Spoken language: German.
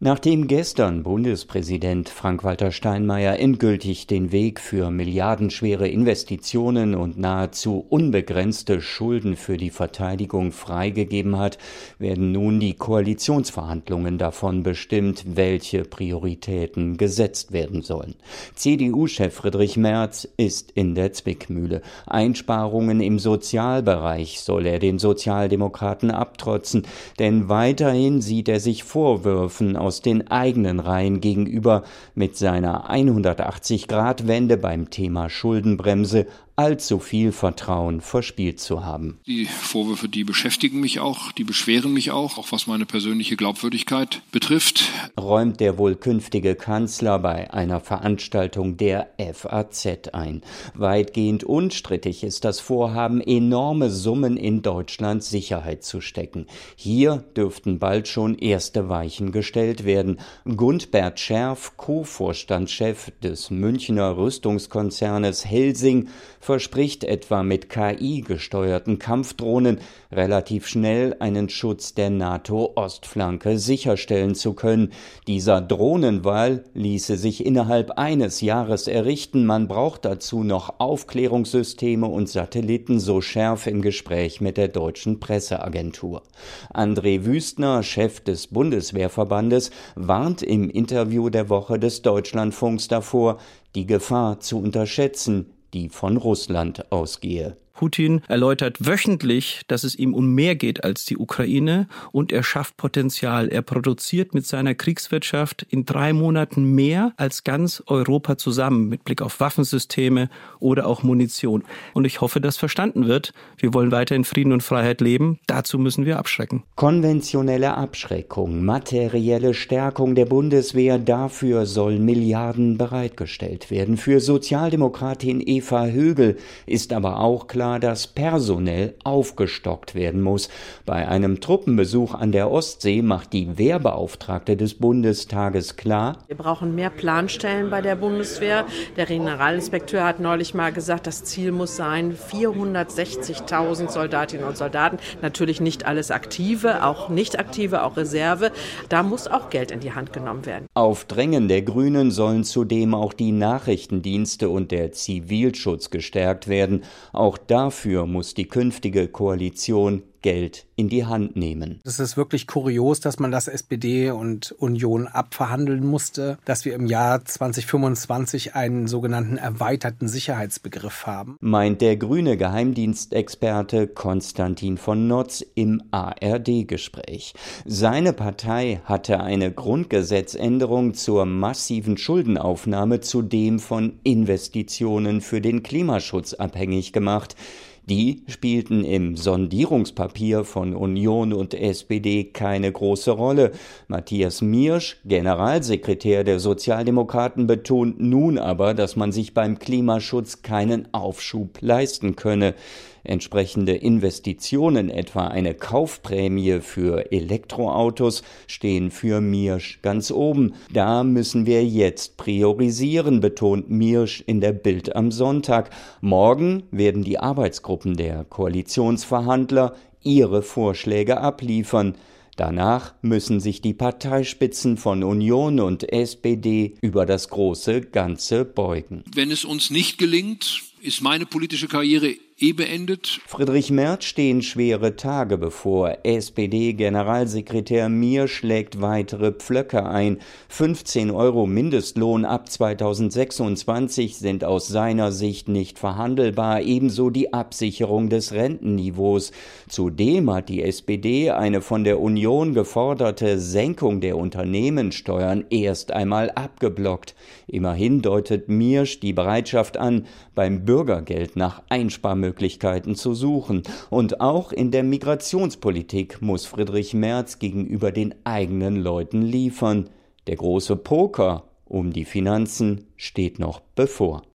Nachdem gestern Bundespräsident Frank-Walter Steinmeier endgültig den Weg für milliardenschwere Investitionen und nahezu unbegrenzte Schulden für die Verteidigung freigegeben hat, werden nun die Koalitionsverhandlungen davon bestimmt, welche Prioritäten gesetzt werden sollen. CDU-Chef Friedrich Merz ist in der Zwickmühle. Einsparungen im Sozialbereich soll er den Sozialdemokraten abtrotzen, denn weiterhin sieht er sich Vorwürfen aus den eigenen Reihen gegenüber, mit seiner 180-Grad-Wende beim Thema Schuldenbremse allzu viel Vertrauen verspielt zu haben. Die Vorwürfe, die beschäftigen mich auch, die beschweren mich auch was meine persönliche Glaubwürdigkeit betrifft. Räumt der wohl künftige Kanzler bei einer Veranstaltung der FAZ ein. Weitgehend unstrittig ist das Vorhaben, enorme Summen in Deutschlands Sicherheit zu stecken. Hier dürften bald schon erste Weichen gestellt werden. Gundbert Scherf, Co-Vorstandschef des Münchner Rüstungskonzernes Helsing, verspricht etwa mit KI-gesteuerten Kampfdrohnen relativ schnell einen Schutz der NATO-Ostflanke sicherstellen zu können. Dieser Drohnenwall ließe sich innerhalb eines Jahres errichten. Man braucht dazu noch Aufklärungssysteme und Satelliten, so Scherf im Gespräch mit der deutschen Presseagentur. André Wüstner, Chef des Bundeswehrverbandes, warnt im Interview der Woche des Deutschlandfunks davor, die Gefahr zu unterschätzen, die von Russland ausgehe. Putin erläutert wöchentlich, dass es ihm um mehr geht als die Ukraine, und er schafft Potenzial. Er produziert mit seiner Kriegswirtschaft in 3 Monaten mehr als ganz Europa zusammen, mit Blick auf Waffensysteme oder auch Munition. Und ich hoffe, dass verstanden wird. Wir wollen weiter in Frieden und Freiheit leben. Dazu müssen wir abschrecken. Konventionelle Abschreckung, materielle Stärkung der Bundeswehr, dafür sollen Milliarden bereitgestellt werden. Für Sozialdemokratin Eva Högel ist aber auch klar, dass personell aufgestockt werden muss. Bei einem Truppenbesuch an der Ostsee macht die Wehrbeauftragte des Bundestages klar: Wir brauchen mehr Planstellen bei der Bundeswehr. Der Generalinspekteur hat neulich mal gesagt, das Ziel muss sein 460.000 Soldatinnen und Soldaten. Natürlich nicht alles Aktive, auch Nicht-Aktive, auch Reserve. Da muss auch Geld in die Hand genommen werden. Auf Drängen der Grünen sollen zudem auch die Nachrichtendienste und der Zivilschutz gestärkt werden. Auch dafür muss die künftige Koalition Geld in die Hand nehmen. Es ist wirklich kurios, dass man das SPD und Union abverhandeln musste, dass wir im Jahr 2025 einen sogenannten erweiterten Sicherheitsbegriff haben, meint der grüne Geheimdienstexperte Konstantin von Notz im ARD-Gespräch. Seine Partei hatte eine Grundgesetzänderung zur massiven Schuldenaufnahme zudem von Investitionen für den Klimaschutz abhängig gemacht. Die spielten im Sondierungspapier von Union und SPD keine große Rolle. Matthias Miersch, Generalsekretär der Sozialdemokraten, betont nun aber, dass man sich beim Klimaschutz keinen Aufschub leisten könne. Entsprechende Investitionen, etwa eine Kaufprämie für Elektroautos, stehen für Miersch ganz oben. Da müssen wir jetzt priorisieren, betont Miersch in der Bild am Sonntag. Morgen werden die Arbeitsgruppen der Koalitionsverhandler ihre Vorschläge abliefern. Danach müssen sich die Parteispitzen von Union und SPD über das große Ganze beugen. Wenn es uns nicht gelingt, ist meine politische Karriere beendet. Friedrich Merz stehen schwere Tage bevor. SPD-Generalsekretär Miersch schlägt weitere Pflöcke ein. 15 € Mindestlohn ab 2026 sind aus seiner Sicht nicht verhandelbar, ebenso die Absicherung des Rentenniveaus. Zudem hat die SPD eine von der Union geforderte Senkung der Unternehmenssteuern erst einmal abgeblockt. Immerhin deutet Miersch die Bereitschaft an, beim Bürgergeld nach Einsparmöglichkeiten zu suchen. Und auch in der Migrationspolitik muss Friedrich Merz gegenüber den eigenen Leuten liefern. Der große Poker um die Finanzen steht noch bevor.